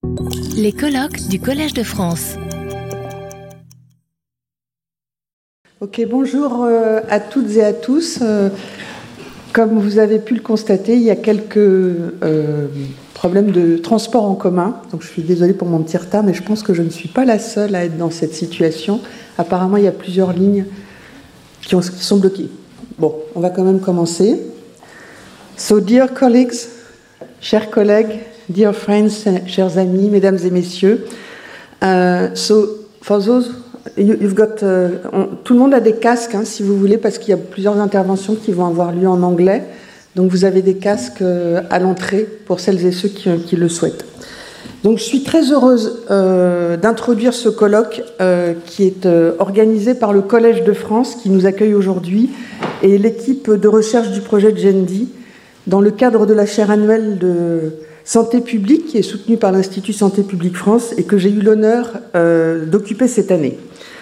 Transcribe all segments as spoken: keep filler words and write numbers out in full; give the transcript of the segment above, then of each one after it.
Les colloques du Collège de France. Ok, bonjour euh, à toutes et à tous. Euh, comme vous avez pu le constater, il y a quelques euh, problèmes de transport en commun. Donc je suis désolée pour mon petit retard, mais je pense que je ne suis pas la seule à être dans cette situation. Apparemment, il y a plusieurs lignes qui, ont, qui sont bloquées. Bon, on va quand même commencer. So, dear colleagues, chers collègues, dear friends, chers amis, mesdames et messieurs. Uh, so, for those, you, you've got, uh, on, tout le monde a des casques, hein, si vous voulez, parce qu'il y a plusieurs interventions qui vont avoir lieu en anglais. Donc, vous avez des casques euh, à l'entrée pour celles et ceux qui, qui le souhaitent. Donc, je suis très heureuse euh, d'introduire ce colloque euh, qui est euh, organisé par le Collège de France, qui nous accueille aujourd'hui, et l'équipe de recherche du projet Gendi, dans le cadre de la chaire annuelle de Santé publique, qui est soutenue par l'Institut Santé publique France et que j'ai eu l'honneur euh, d'occuper cette année.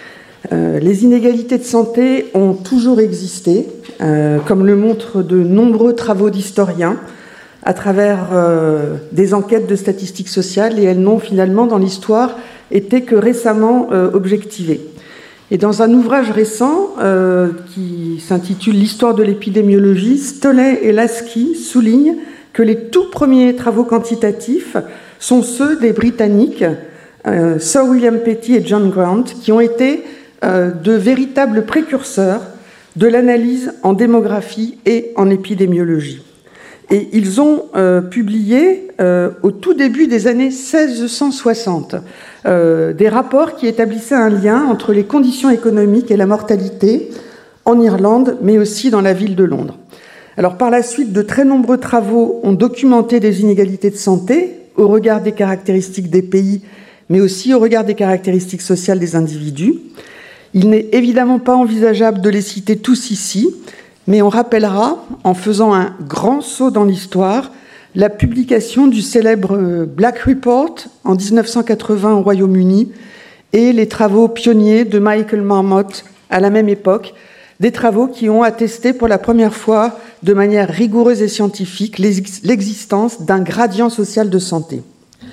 Euh, les inégalités de santé ont toujours existé, euh, comme le montrent de nombreux travaux d'historiens, à travers euh, des enquêtes de statistiques sociales, et elles n'ont finalement, dans l'histoire, été que récemment euh, objectivées. Et dans un ouvrage récent euh, qui s'intitule « L'histoire de l'épidémiologie », Stoley et Lasky soulignent que les tout premiers travaux quantitatifs sont ceux des Britanniques, euh, Sir William Petty et John Grant, qui ont été euh, de véritables précurseurs de l'analyse en démographie et en épidémiologie. Et ils ont euh, publié, euh, au tout début des années seize cent soixante, euh, des rapports qui établissaient un lien entre les conditions économiques et la mortalité en Irlande, mais aussi dans la ville de Londres. Alors, par la suite, de très nombreux travaux ont documenté des inégalités de santé au regard des caractéristiques des pays, mais aussi au regard des caractéristiques sociales des individus. Il n'est évidemment pas envisageable de les citer tous ici, mais on rappellera, en faisant un grand saut dans l'histoire, la publication du célèbre Black Report en dix-neuf cent quatre-vingts au Royaume-Uni et les travaux pionniers de Michael Marmot à la même époque, des travaux qui ont attesté pour la première fois de manière rigoureuse et scientifique l'existence d'un gradient social de santé.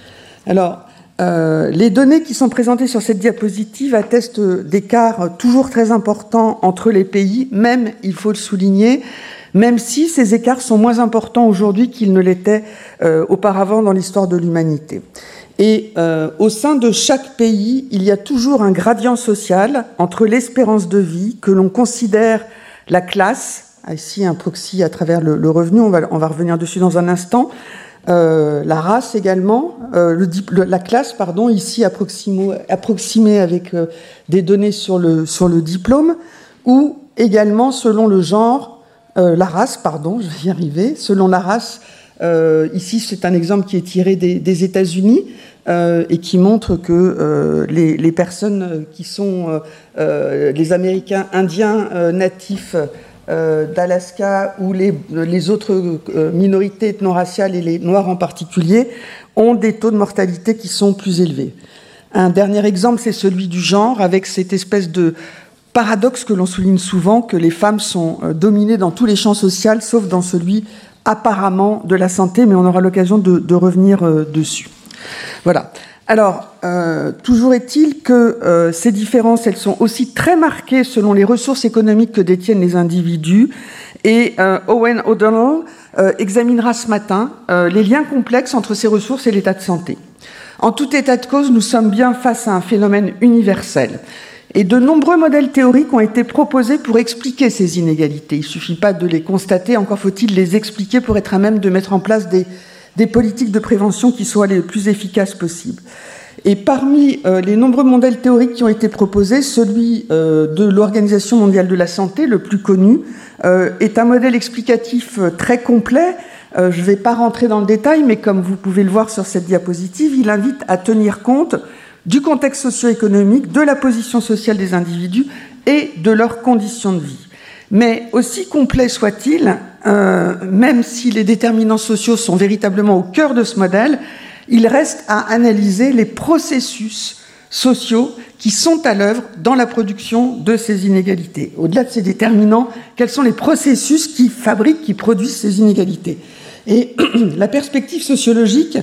Alors, euh, les données qui sont présentées sur cette diapositive attestent d'écarts toujours très importants entre les pays, même, il faut le souligner, même si ces écarts sont moins importants aujourd'hui qu'ils ne l'étaient euh, auparavant dans l'histoire de l'humanité. Et euh, au sein de chaque pays, il y a toujours un gradient social entre l'espérance de vie que l'on considère la classe, ici un proxy à travers le, le revenu, on va, on va revenir dessus dans un instant, euh, la race également, euh, le, le, la classe, pardon, ici approximé, approximé avec euh, des données sur le, sur le diplôme, ou également selon le genre, euh, la race, pardon, je vais y arriver, selon la race. Euh, ici, c'est un exemple qui est tiré des, des États-Unis euh, et qui montre que euh, les, les personnes qui sont euh, les Américains indiens euh, natifs euh, d'Alaska ou les, les autres euh, minorités ethno-raciales et les Noirs en particulier ont des taux de mortalité qui sont plus élevés. Un dernier exemple, c'est celui du genre, avec cette espèce de paradoxe que l'on souligne souvent, que les femmes sont euh, dominées dans tous les champs sociaux, sauf dans celui apparemment de la santé, mais on aura l'occasion de, de revenir euh, dessus. Voilà. Alors, euh, toujours est-il que euh, ces différences, elles sont aussi très marquées selon les ressources économiques que détiennent les individus. Et euh, Owen O'Donnell euh, examinera ce matin euh, les liens complexes entre ces ressources et l'état de santé. En tout état de cause, nous sommes bien face à un phénomène universel. Et de nombreux modèles théoriques ont été proposés pour expliquer ces inégalités. Il ne suffit pas de les constater, encore faut-il les expliquer pour être à même de mettre en place des, des politiques de prévention qui soient les plus efficaces possibles. Et parmi euh, les nombreux modèles théoriques qui ont été proposés, celui euh, de l'Organisation mondiale de la santé, le plus connu, euh, est un modèle explicatif très complet. Euh, je ne vais pas rentrer dans le détail, mais comme vous pouvez le voir sur cette diapositive, il invite à tenir compte du contexte socio-économique, de la position sociale des individus et de leurs conditions de vie. Mais aussi complet soit-il, euh, même si les déterminants sociaux sont véritablement au cœur de ce modèle, il reste à analyser les processus sociaux qui sont à l'œuvre dans la production de ces inégalités. Au-delà de ces déterminants, quels sont les processus qui fabriquent, qui produisent ces inégalités ? Et la perspective sociologique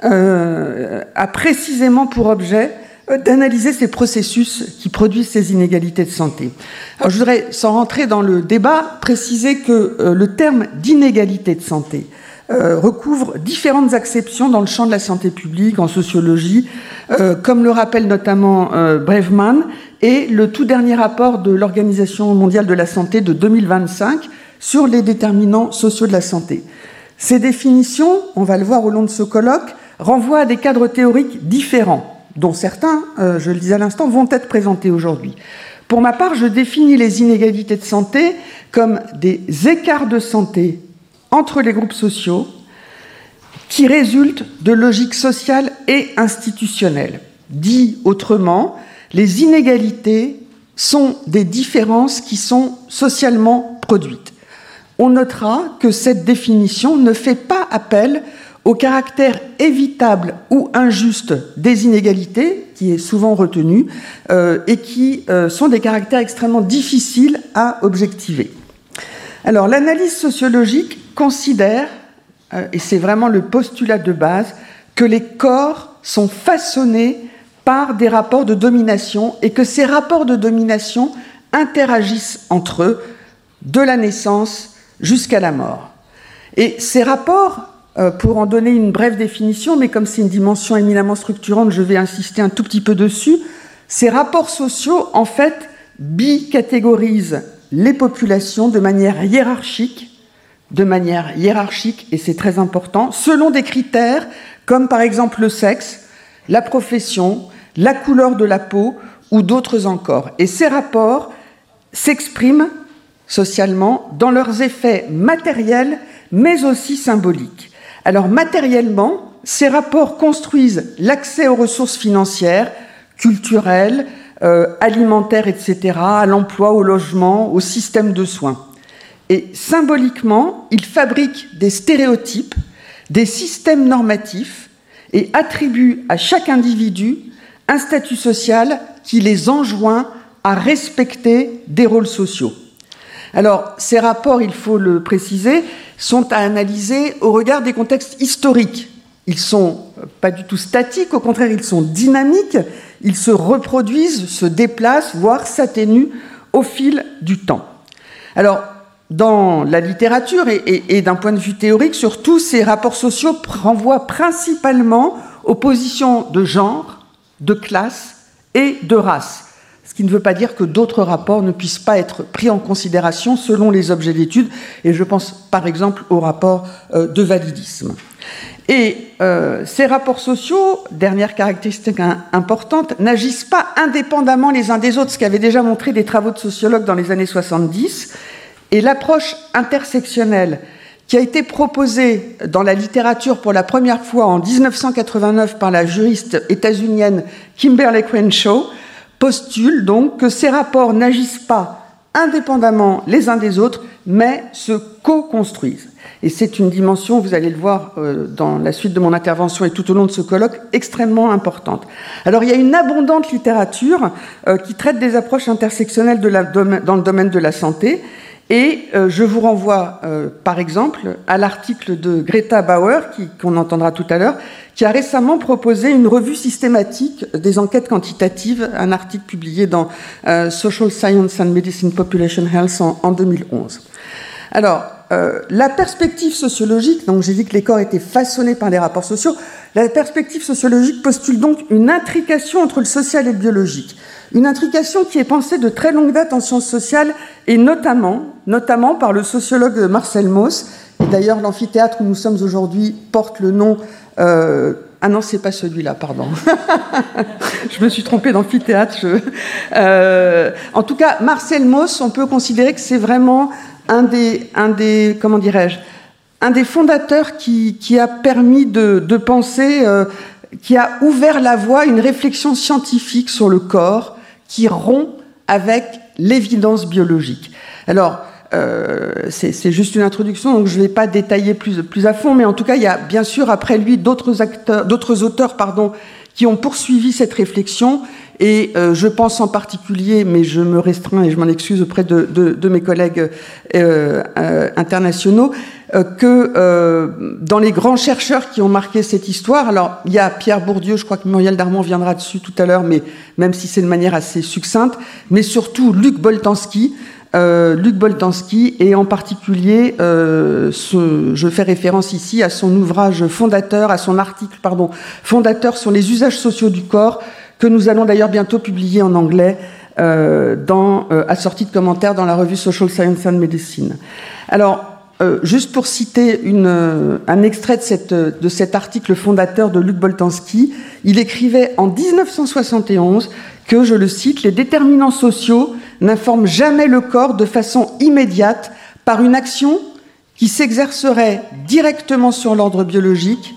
euh, a précisément pour objet d'analyser ces processus qui produisent ces inégalités de santé. Alors, je voudrais, sans rentrer dans le débat, préciser que euh, le terme d'inégalité de santé euh, recouvre différentes acceptions dans le champ de la santé publique, en sociologie, euh, comme le rappelle notamment euh, Braveman, et le tout dernier rapport de l'Organisation mondiale de la santé de deux mille vingt-cinq sur les déterminants sociaux de la santé. Ces définitions, on va le voir au long de ce colloque, renvoient à des cadres théoriques différents, dont certains, euh, je le disais à l'instant, vont être présentés aujourd'hui. Pour ma part, je définis les inégalités de santé comme des écarts de santé entre les groupes sociaux qui résultent de logiques sociales et institutionnelles. Dit autrement, les inégalités sont des différences qui sont socialement produites. On notera que cette définition ne fait pas appel au caractère évitable ou injuste des inégalités, qui est souvent retenu, euh, et qui euh, sont des caractères extrêmement difficiles à objectiver. Alors, l'analyse sociologique considère, euh, et c'est vraiment le postulat de base, que les corps sont façonnés par des rapports de domination et que ces rapports de domination interagissent entre eux de la naissance jusqu'à la mort. Et ces rapports, pour en donner une brève définition, mais comme c'est une dimension éminemment structurante, je vais insister un tout petit peu dessus. Ces rapports sociaux, en fait, bicatégorisent les populations de manière hiérarchique, de manière hiérarchique, et c'est très important, selon des critères comme par exemple le sexe, la profession, la couleur de la peau ou d'autres encore. Et ces rapports s'expriment socialement dans leurs effets matériels, mais aussi symboliques. Alors matériellement, ces rapports construisent l'accès aux ressources financières, culturelles, euh, alimentaires, et cetera, à l'emploi, au logement, au système de soins. Et symboliquement, ils fabriquent des stéréotypes, des systèmes normatifs et attribuent à chaque individu un statut social qui les enjoint à respecter des rôles sociaux. Alors, ces rapports, il faut le préciser, sont à analyser au regard des contextes historiques. Ils ne sont pas du tout statiques, au contraire, ils sont dynamiques, ils se reproduisent, se déplacent, voire s'atténuent au fil du temps. Alors, dans la littérature et, et, et d'un point de vue théorique, surtout, ces rapports sociaux renvoient principalement aux positions de genre, de classe et de race. Ce qui ne veut pas dire que d'autres rapports ne puissent pas être pris en considération selon les objets d'étude, et je pense par exemple au rapport euh, de validisme. Et euh, ces rapports sociaux, dernière caractéristique importante, n'agissent pas indépendamment les uns des autres, ce qu'avaient déjà montré des travaux de sociologues dans les années soixante-dix, et l'approche intersectionnelle qui a été proposée dans la littérature pour la première fois en dix-neuf cent quatre-vingt-neuf par la juriste états-unienne Kimberlé Crenshaw, postule donc que ces rapports n'agissent pas indépendamment les uns des autres, mais se co-construisent. Et c'est une dimension, vous allez le voir euh, dans la suite de mon intervention et tout au long de ce colloque, extrêmement importante. Alors il y a une abondante littérature euh, qui traite des approches intersectionnelles de la, dans le domaine de la santé, et euh, je vous renvoie euh, par exemple à l'article de Greta Bauer, qui, qu'on entendra tout à l'heure, qui a récemment proposé une revue systématique des enquêtes quantitatives, un article publié dans euh, Social Science and Medicine Population Health en, en deux mille onze. Alors, euh, la perspective sociologique, donc j'ai dit que les corps étaient façonnés par les rapports sociaux, la perspective sociologique postule donc une intrication entre le social et le biologique. Une intrication qui est pensée de très longue date en sciences sociales et notamment, notamment par le sociologue Marcel Mauss. Et d'ailleurs, l'amphithéâtre où nous sommes aujourd'hui porte le nom... Euh, ah non, c'est pas celui-là, pardon. Je me suis trompée d'amphithéâtre. Je... Euh, en tout cas, Marcel Mauss, on peut considérer que c'est vraiment un des, un des comment dirais-je, un des fondateurs qui, qui a permis de, de penser, euh, qui a ouvert la voie à une réflexion scientifique sur le corps qui rompt avec l'évidence biologique. Alors, euh, c'est, c'est juste une introduction, donc je ne vais pas détailler plus, plus à fond, mais en tout cas, il y a bien sûr après lui d'autres acteurs, d'autres auteurs, pardon, qui ont poursuivi cette réflexion Et euh, je pense en particulier, mais je me restreins et je m'en excuse auprès de, de, de mes collègues euh, euh, internationaux, euh, que euh, dans les grands chercheurs qui ont marqué cette histoire, alors il y a Pierre Bourdieu, je crois que Muriel Darmon viendra dessus tout à l'heure, mais même si c'est de manière assez succincte, mais surtout Luc Boltanski, Euh, Luc Boltanski, et en particulier, euh, ce, je fais référence ici à son ouvrage fondateur, à son article, pardon, fondateur sur les usages sociaux du corps, que nous allons d'ailleurs bientôt publier en anglais, euh, dans, euh, assorti de commentaires dans la revue Social Science and Medicine. Alors, euh, juste pour citer une, euh, un extrait de, cette, de cet article fondateur de Luc Boltanski, il écrivait en dix-neuf cent soixante et onze que, je le cite, les déterminants sociaux n'informent jamais le corps de façon immédiate par une action qui s'exercerait directement sur l'ordre biologique,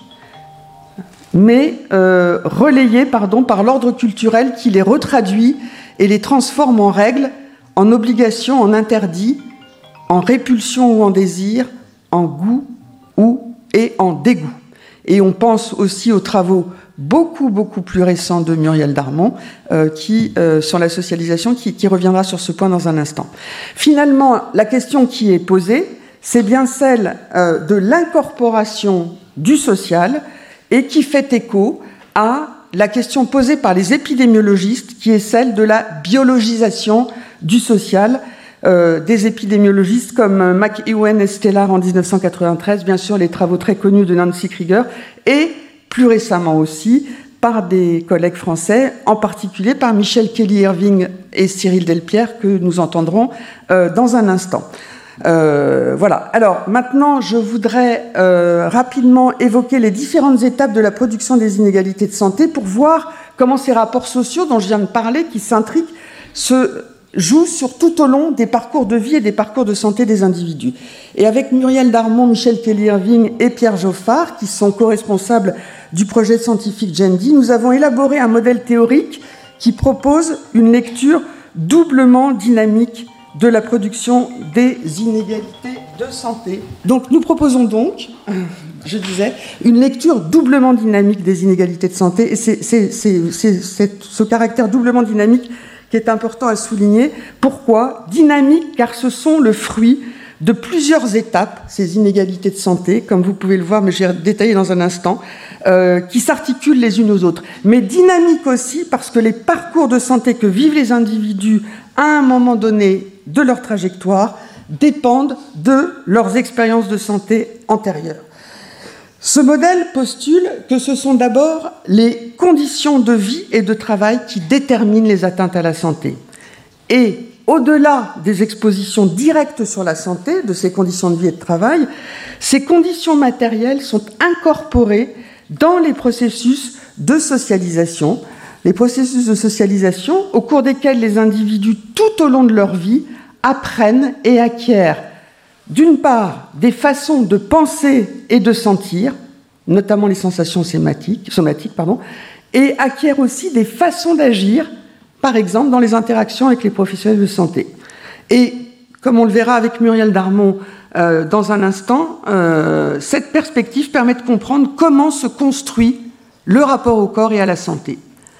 mais euh, relayée pardon, par l'ordre culturel qui les retraduit et les transforme en règles, en obligations, en interdits, en répulsion ou en désir, en goût ou et en dégoût. Et on pense aussi aux travaux beaucoup, beaucoup plus récent de Muriel Darmon, euh, qui, euh, sur la socialisation, qui, qui reviendra sur ce point dans un instant. Finalement, la question qui est posée, c'est bien celle euh, de l'incorporation du social et qui fait écho à la question posée par les épidémiologistes, qui est celle de la biologisation du social, euh, des épidémiologistes comme McEwen et Stellar en dix-neuf cent quatre-vingt-treize, bien sûr les travaux très connus de Nancy Krieger, et plus récemment aussi par des collègues français, en particulier par Michel Kelly-Irving et Cyril Delpierre, que nous entendrons euh, dans un instant. Euh, voilà. Alors maintenant, je voudrais euh, rapidement évoquer les différentes étapes de la production des inégalités de santé pour voir comment ces rapports sociaux dont je viens de parler, qui s'intriquent, se jouent sur tout au long des parcours de vie et des parcours de santé des individus. Et avec Muriel Darmon, Michel Kelly-Irving et Pierre Joffard, qui sont co-responsables du projet scientifique Gendi, nous avons élaboré un modèle théorique qui propose une lecture doublement dynamique de la production des inégalités de santé. Donc nous proposons donc, je disais, une lecture doublement dynamique des inégalités de santé, et c'est, c'est, c'est, c'est, c'est ce caractère doublement dynamique qui est important à souligner. Pourquoi ? Dynamique, car ce sont le fruit de plusieurs étapes, ces inégalités de santé, comme vous pouvez le voir, mais j'ai détaillé dans un instant, euh, qui s'articulent les unes aux autres. Mais dynamique aussi parce que les parcours de santé que vivent les individus à un moment donné de leur trajectoire dépendent de leurs expériences de santé antérieures. Ce modèle postule que ce sont d'abord les conditions de vie et de travail qui déterminent les atteintes à la santé. Et au-delà des expositions directes sur la santé, de ces conditions de vie et de travail, ces conditions matérielles sont incorporées dans les processus de socialisation, les processus de socialisation au cours desquels les individus, tout au long de leur vie, apprennent et acquièrent, d'une part, des façons de penser et de sentir, notamment les sensations somatiques, somatiques pardon, et acquièrent aussi des façons d'agir, par exemple dans les interactions avec les professionnels de santé. Et comme on le verra avec Muriel Darmon euh, dans un instant, euh, cette perspective permet de comprendre comment se construit le rapport au corps et à la santé.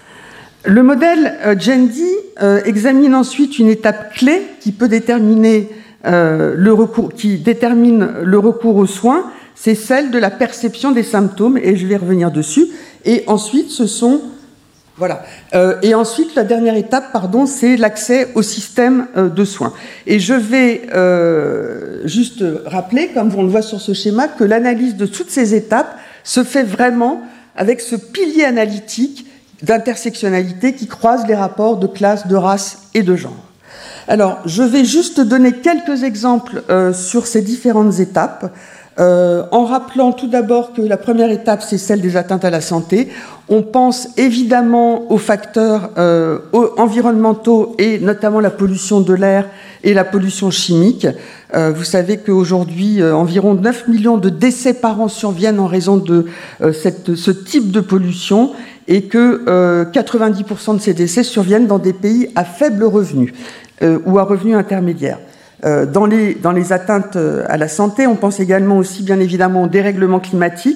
Le modèle euh, Gendi euh, examine ensuite une étape clé qui peut déterminer euh, le recours, qui détermine le recours aux soins, c'est celle de la perception des symptômes, et je vais revenir dessus. Et ensuite, ce sont Voilà. Euh, et ensuite, la dernière étape, pardon, c'est l'accès au système euh, de soins. Et je vais euh, juste rappeler, comme on le voit sur ce schéma, que l'analyse de toutes ces étapes se fait vraiment avec ce pilier analytique d'intersectionnalité qui croise les rapports de classe, de race et de genre. Alors, je vais juste donner quelques exemples euh, sur ces différentes étapes. Euh, en rappelant tout d'abord que la première étape, c'est celle des atteintes à la santé. On pense évidemment aux facteurs euh, environnementaux et notamment la pollution de l'air et la pollution chimique. Euh, vous savez qu'aujourd'hui, euh, environ neuf millions de décès par an surviennent en raison de euh, cette, ce type de pollution et que euh, quatre-vingt-dix pour cent de ces décès surviennent dans des pays à faible revenu euh, ou à revenu intermédiaire. Dans les, dans les atteintes à la santé, on pense également aussi, bien évidemment, au dérèglement climatique,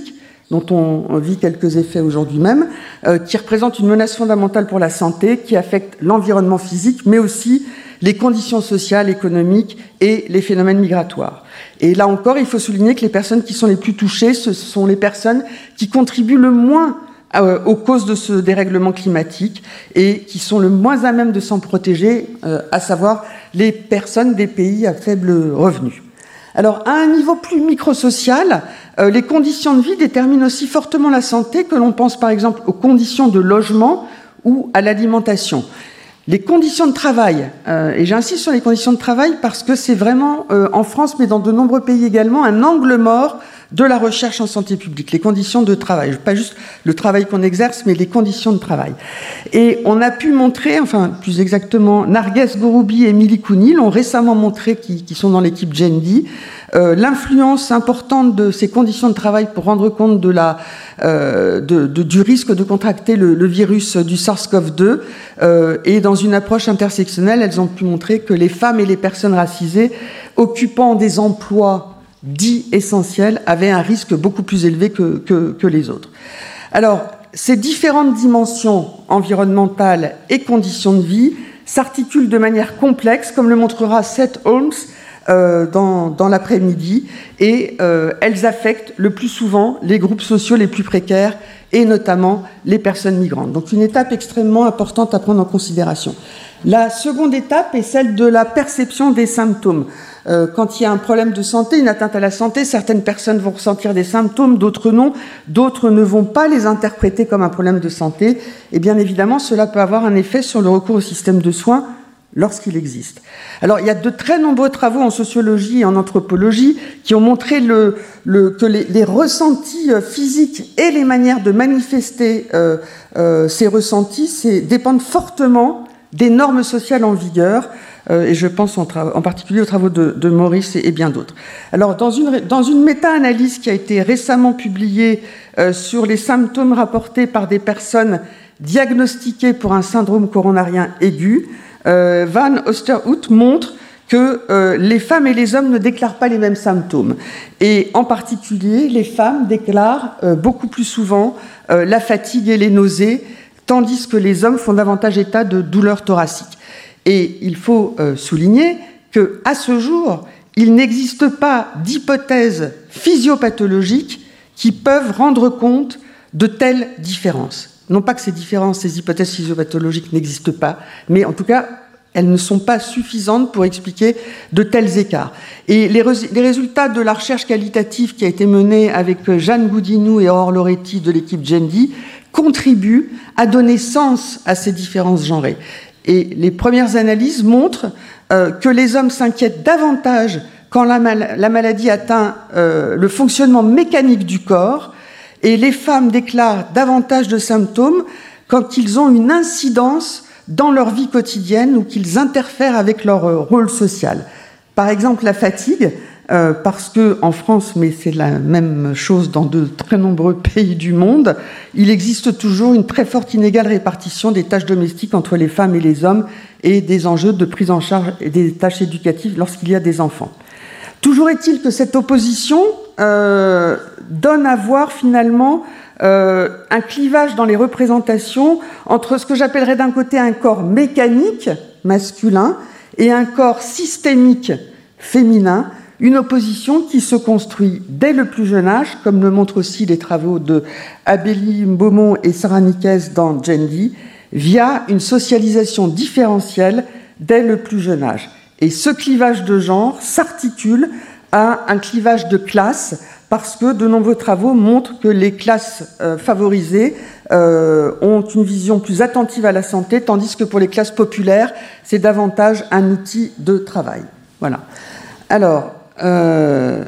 dont on, on vit quelques effets aujourd'hui même, euh, qui représente une menace fondamentale pour la santé, qui affecte l'environnement physique, mais aussi les conditions sociales, économiques et les phénomènes migratoires. Et là encore, il faut souligner que les personnes qui sont les plus touchées, ce sont les personnes qui contribuent le moins euh, aux causes de ce dérèglement climatique et qui sont le moins à même de s'en protéger, euh, à savoir les personnes des pays à faible revenu. Alors, à un niveau plus microsocial, euh, les conditions de vie déterminent aussi fortement la santé, que l'on pense par exemple aux conditions de logement ou à l'alimentation. Les conditions de travail, euh, et j'insiste sur les conditions de travail parce que c'est vraiment, euh, en France, mais dans de nombreux pays également, un angle mort de la recherche en santé publique, les conditions de travail. Pas juste le travail qu'on exerce, mais les conditions de travail. Et on a pu montrer, enfin plus exactement, Narges Ghoroubi et Émilie Counil ont récemment montré, qui, qui sont dans l'équipe Gendi, euh, l'influence importante de ces conditions de travail pour rendre compte de la, euh, de, de, du risque de contracter le, le virus du SARS-CoV deux. Euh, et dans une approche intersectionnelle, elles ont pu montrer que les femmes et les personnes racisées occupant des emplois dits essentiels avaient un risque beaucoup plus élevé que, que, que les autres. Alors, ces différentes dimensions environnementales et conditions de vie s'articulent de manière complexe, comme le montrera Seth Holmes euh, dans, dans l'après-midi, et euh, elles affectent le plus souvent les groupes sociaux les plus précaires, et notamment les personnes migrantes. Donc une étape extrêmement importante à prendre en considération. La seconde étape est celle de la perception des symptômes. Euh, quand il y a un problème de santé, une atteinte à la santé, certaines personnes vont ressentir des symptômes, d'autres non, d'autres ne vont pas les interpréter comme un problème de santé. Et bien évidemment, cela peut avoir un effet sur le recours au système de soins lorsqu'il existe. Alors, il y a de très nombreux travaux en sociologie et en anthropologie qui ont montré le, le, que les, les ressentis physiques et les manières de manifester euh, euh, ces ressentis c'est, dépendent fortement des normes sociales en vigueur, euh, et je pense en, tra- en particulier aux travaux de, de Maurice et, et bien d'autres. Alors, dans une, dans une méta-analyse qui a été récemment publiée euh, sur les symptômes rapportés par des personnes diagnostiquées pour un syndrome coronarien aigu, euh, Van Oosterhout montre que euh, les femmes et les hommes ne déclarent pas les mêmes symptômes. Et en particulier, les femmes déclarent euh, beaucoup plus souvent euh, la fatigue et les nausées, tandis que les hommes font davantage état de douleurs thoraciques. Et il faut euh, souligner qu'à ce jour, il n'existe pas d'hypothèses physiopathologiques qui peuvent rendre compte de telles différences. Non pas que ces différences, ces hypothèses physiopathologiques n'existent pas, mais en tout cas, elles ne sont pas suffisantes pour expliquer de tels écarts. Et les, rés- les résultats de la recherche qualitative qui a été menée avec Jeanne Goudinou et Aurore Loretti de l'équipe Gendi contribuent à donner sens à ces différences genrées. Et les premières analyses montrent euh, que les hommes s'inquiètent davantage quand la, mal- la maladie atteint euh, le fonctionnement mécanique du corps, et les femmes déclarent davantage de symptômes quand ils ont une incidence dans leur vie quotidienne ou qu'ils interfèrent avec leur euh, rôle social. Par exemple, la fatigue, euh, parce que en France, mais c'est la même chose dans de très nombreux pays du monde, il existe toujours une très forte inégale répartition des tâches domestiques entre les femmes et les hommes et des enjeux de prise en charge et des tâches éducatives lorsqu'il y a des enfants. Toujours est-il que cette opposition euh, donne à voir finalement euh, un clivage dans les représentations entre ce que j'appellerais d'un côté un corps mécanique masculin et un corps systémique féminin, une opposition qui se construit dès le plus jeune âge, comme le montrent aussi les travaux de Abélie Beaumont et Sarah Niquez dans Gendi, via une socialisation différentielle dès le plus jeune âge. Et ce clivage de genre s'articule à un clivage de classe, parce que de nombreux travaux montrent que les classes euh, favorisées euh, ont une vision plus attentive à la santé, tandis que pour les classes populaires, c'est davantage un outil de travail. Voilà. Alors, euh,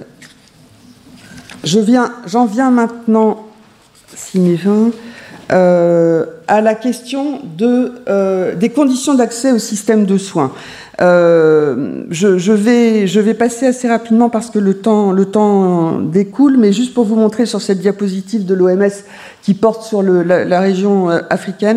je viens, j'en viens maintenant, euh, à la question de, euh, des conditions d'accès au système de soins. Euh, je, je, vais, je vais passer assez rapidement parce que le temps, le temps découle, mais juste pour vous montrer sur cette diapositive de l'O M S qui porte sur le, la, la région africaine,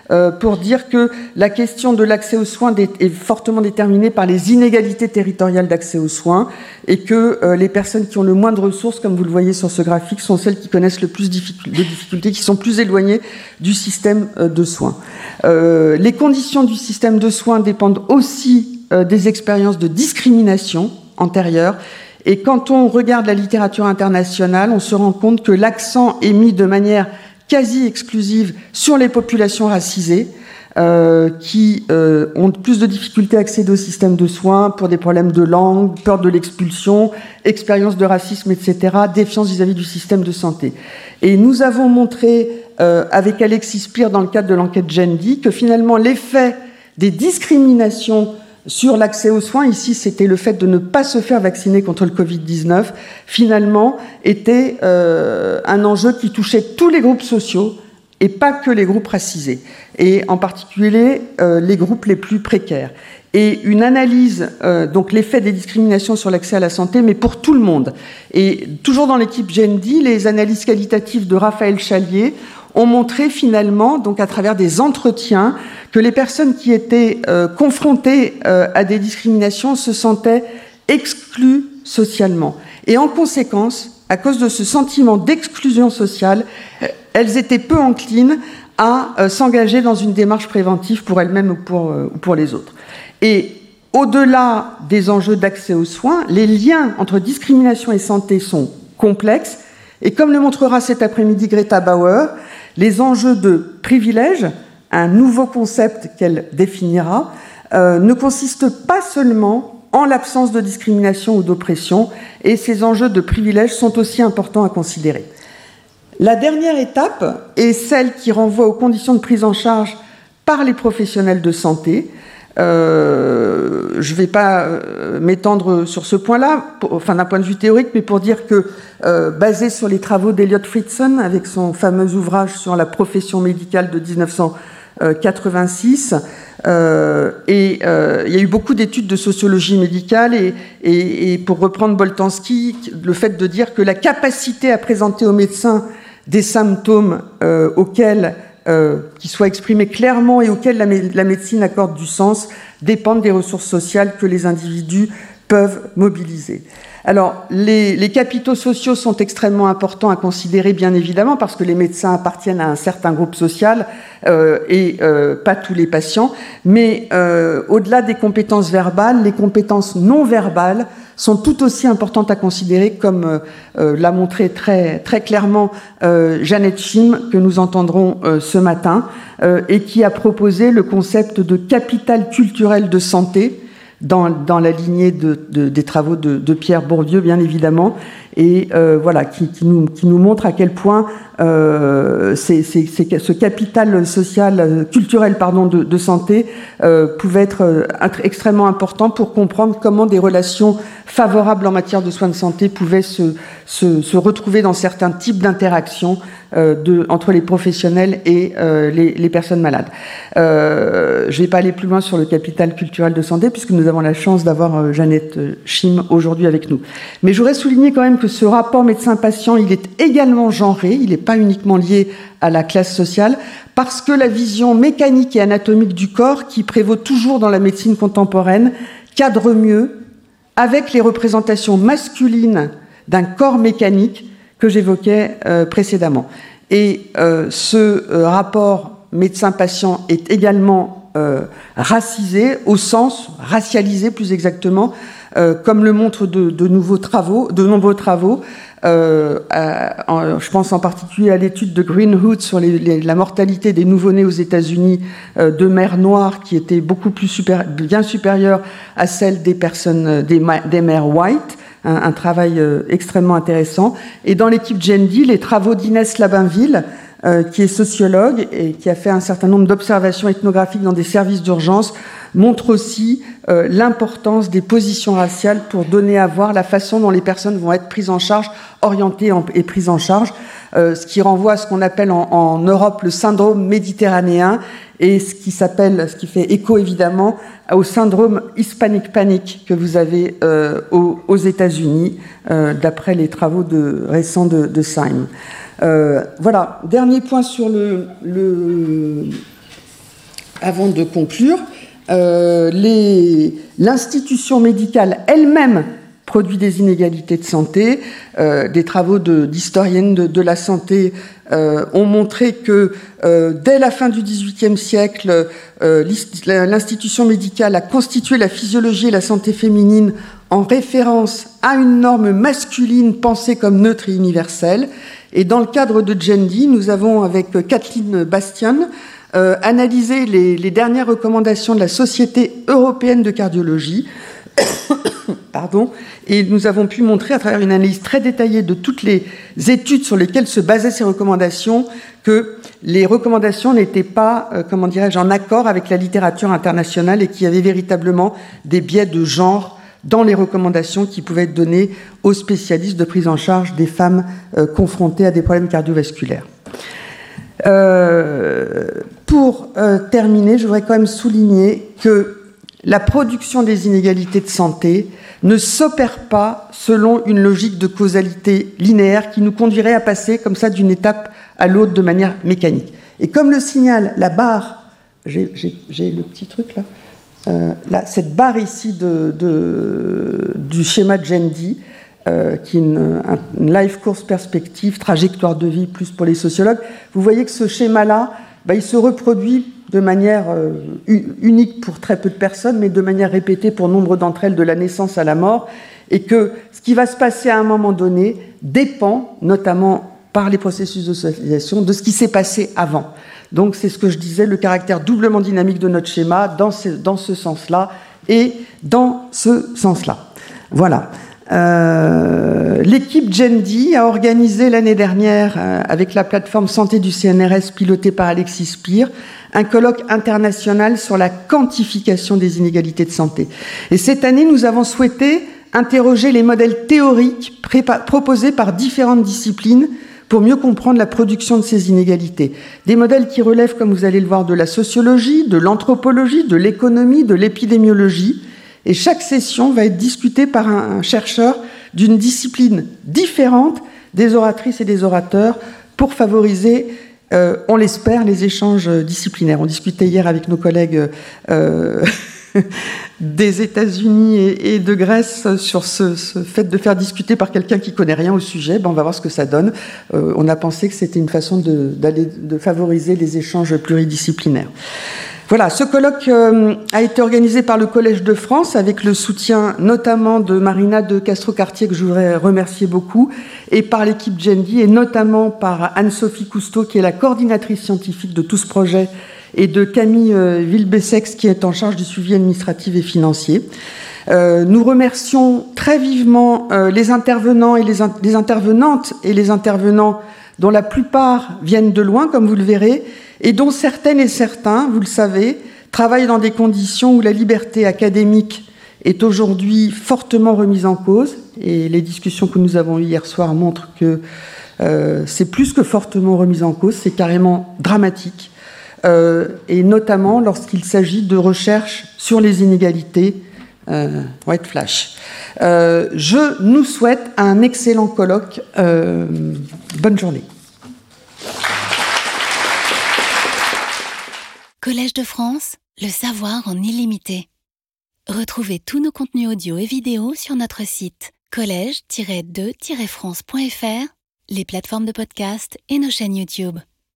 euh, pour dire que la question de l'accès aux soins est fortement déterminée par les inégalités territoriales d'accès aux soins et que euh, les personnes qui ont le moins de ressources, comme vous le voyez sur ce graphique, sont celles qui connaissent le plus de difficultés, qui sont plus éloignées du système euh, de soins. Euh, les conditions du système de soins dépendent aussi euh, des expériences de discrimination antérieures. Et quand on regarde la littérature internationale, on se rend compte que l'accent est mis de manière quasi exclusive sur les populations racisées euh, qui euh, ont plus de difficultés à accéder au système de soins pour des problèmes de langue, peur de l'expulsion, expérience de racisme, et cetera, défiance vis-à-vis du système de santé. Et nous avons montré euh, avec Alexis Spire dans le cadre de l'enquête Gendi que finalement l'effet des discriminations sur l'accès aux soins, ici c'était le fait de ne pas se faire vacciner contre le covid dix-neuf, finalement était euh, un enjeu qui touchait tous les groupes sociaux et pas que les groupes racisés, et en particulier euh, les groupes les plus précaires. Et une analyse, euh, donc l'effet des discriminations sur l'accès à la santé, mais pour tout le monde. Et toujours dans l'équipe Gendi, les analyses qualitatives de Raphaël Chalier ont montré finalement, donc à travers des entretiens, que les personnes qui étaient euh, confrontées euh, à des discriminations se sentaient exclues socialement. Et en conséquence, à cause de ce sentiment d'exclusion sociale, elles étaient peu enclines à euh, s'engager dans une démarche préventive pour elles-mêmes ou pour, euh, ou pour les autres. Et au-delà des enjeux d'accès aux soins, les liens entre discrimination et santé sont complexes. Et comme le montrera cet après-midi Greta Bauer, les enjeux de privilège, un nouveau concept qu'elle définira, euh, ne consistent pas seulement en l'absence de discrimination ou d'oppression, et ces enjeux de privilège sont aussi importants à considérer. La dernière étape est celle qui renvoie aux conditions de prise en charge par les professionnels de santé. Euh, je ne vais pas euh, m'étendre sur ce point-là, pour, enfin d'un point de vue théorique, mais pour dire que, euh, basé sur les travaux d'Eliot Fridson, avec son fameux ouvrage sur la profession médicale de mille neuf cent quatre-vingt-six, euh, et euh, il y a eu beaucoup d'études de sociologie médicale, et, et, et pour reprendre Boltanski, le fait de dire que la capacité à présenter aux médecins des symptômes euh, auxquels Euh, qui soient exprimés clairement et auxquels la, mé- la médecine accorde du sens, dépendent des ressources sociales que les individus peuvent mobiliser. Alors, les, les capitaux sociaux sont extrêmement importants à considérer, bien évidemment, parce que les médecins appartiennent à un certain groupe social euh, et euh, pas tous les patients, mais euh, au-delà des compétences verbales, les compétences non verbales sont tout aussi importantes à considérer, comme euh, l'a montré très, très clairement euh, Jeannette Chim, que nous entendrons euh, ce matin, euh, et qui a proposé le concept de capital culturel de santé, dans, dans la lignée de, de, des travaux de, de Pierre Bourdieu, bien évidemment, et euh, voilà, qui, qui, nous, qui nous montre à quel point euh, c'est, c'est, c'est, ce capital social, culturel pardon, de, de santé euh, pouvait être euh, extrêmement important pour comprendre comment des relations favorables en matière de soins de santé pouvaient se, se, se retrouver dans certains types d'interactions euh, de, entre les professionnels et euh, les, les personnes malades. Euh, je ne vais pas aller plus loin sur le capital culturel de santé, puisque nous avons la chance d'avoir euh, Jeannette Chim aujourd'hui avec nous. Mais je voudrais souligner quand même que ce rapport médecin-patient, il est également genré, il n'est pas uniquement lié à la classe sociale, parce que la vision mécanique et anatomique du corps, qui prévaut toujours dans la médecine contemporaine, cadre mieux avec les représentations masculines d'un corps mécanique que j'évoquais euh, précédemment. Et euh, ce euh, rapport médecin-patient est également euh, racisé, au sens, racialisé plus exactement, euh, comme le montrent de, de nouveaux travaux, de nombreux travaux. Euh, à, en, je pense en particulier à l'étude de Greenhood sur les, les, la mortalité des nouveau-nés aux États-Unis euh, de mères noires, qui était beaucoup plus super, bien supérieure à celle des personnes des, des mères white. Un, un travail euh, extrêmement intéressant. Et dans l'équipe Gendi, les travaux d'Inès Labinville, euh, qui est sociologue et qui a fait un certain nombre d'observations ethnographiques dans des services d'urgence, montrent aussi euh, l'importance des positions raciales pour donner à voir la façon dont les personnes vont être prises en charge, orientées en, et prises en charge, euh, ce qui renvoie à ce qu'on appelle en, en Europe le syndrome méditerranéen, et ce qui s'appelle, ce qui fait écho évidemment au syndrome Hispanic Panic que vous avez euh, aux, aux États-Unis, euh, d'après les travaux de, récents de, de Syme. Euh, voilà, dernier point sur le, le, avant de conclure, euh, les, l'institution médicale elle-même produit des inégalités de santé. Euh, des travaux de, d'historiennes de, de la santé euh, ont montré que euh, dès la fin du dix-huitième siècle, euh, l'institution médicale a constitué la physiologie et la santé féminine en référence à une norme masculine pensée comme neutre et universelle. Et dans le cadre de Gendi, nous avons, avec Kathleen Bastian, euh, analysé les, les dernières recommandations de la Société européenne de cardiologie. Pardon, et nous avons pu montrer à travers une analyse très détaillée de toutes les études sur lesquelles se basaient ces recommandations que les recommandations n'étaient pas, euh, comment dirais-je, en accord avec la littérature internationale et qu'il y avait véritablement des biais de genre dans les recommandations qui pouvaient être données aux spécialistes de prise en charge des femmes euh, confrontées à des problèmes cardiovasculaires. Euh, pour euh, terminer, je voudrais quand même souligner que la production des inégalités de santé ne s'opère pas selon une logique de causalité linéaire qui nous conduirait à passer comme ça d'une étape à l'autre de manière mécanique. Et comme le signale la barre, j'ai, j'ai, j'ai le petit truc là, euh, là cette barre ici de, de, du schéma de Gendi, euh, qui est une, une life course perspective, trajectoire de vie plus pour les sociologues, vous voyez que ce schéma-là, bah, il se reproduit de manière euh, unique pour très peu de personnes, mais de manière répétée pour nombre d'entre elles de la naissance à la mort, et que ce qui va se passer à un moment donné dépend, notamment par les processus de socialisation, de ce qui s'est passé avant. Donc c'est ce que je disais, le caractère doublement dynamique de notre schéma, dans ce, dans ce sens-là, et dans ce sens-là. Voilà. Euh, l'équipe Gendi a organisé l'année dernière, euh, avec la plateforme santé du C N R S pilotée par Alexis Spire, un colloque international sur la quantification des inégalités de santé. Et cette année, nous avons souhaité interroger les modèles théoriques prépa- proposés par différentes disciplines pour mieux comprendre la production de ces inégalités. Des modèles qui relèvent, comme vous allez le voir, de la sociologie, de l'anthropologie, de l'économie, de l'épidémiologie. Et chaque session va être discutée par un chercheur d'une discipline différente des oratrices et des orateurs pour favoriser, euh, on l'espère, les échanges disciplinaires. On discutait hier avec nos collègues euh, des États-Unis et, et de Grèce sur ce, ce fait de faire discuter par quelqu'un qui connaît rien au sujet. Ben, on va voir ce que ça donne. Euh, on a pensé que c'était une façon de, d'aller, de favoriser les échanges pluridisciplinaires. Voilà, ce colloque euh, a été organisé par le Collège de France avec le soutien notamment de Marina de Castro-Cartier, que je voudrais remercier beaucoup, et par l'équipe Gendi, et notamment par Anne-Sophie Cousteau, qui est la coordinatrice scientifique de tout ce projet, et de Camille euh, Vilbessex, qui est en charge du suivi administratif et financier. Euh, nous remercions très vivement euh, les intervenants et les, in- les intervenantes et les intervenants dont la plupart viennent de loin, comme vous le verrez, et dont certaines et certains, vous le savez, travaillent dans des conditions où la liberté académique est aujourd'hui fortement remise en cause. Et les discussions que nous avons eues hier soir montrent que euh, c'est plus que fortement remis en cause, c'est carrément dramatique. Euh, et notamment lorsqu'il s'agit de recherche sur les inégalités. Euh, white flash. Euh, je nous souhaite un excellent colloque. Euh, bonne journée. Collège de France, le savoir en illimité. Retrouvez tous nos contenus audio et vidéo sur notre site collège tiret de tiret france point f r, les plateformes de podcast et nos chaînes YouTube.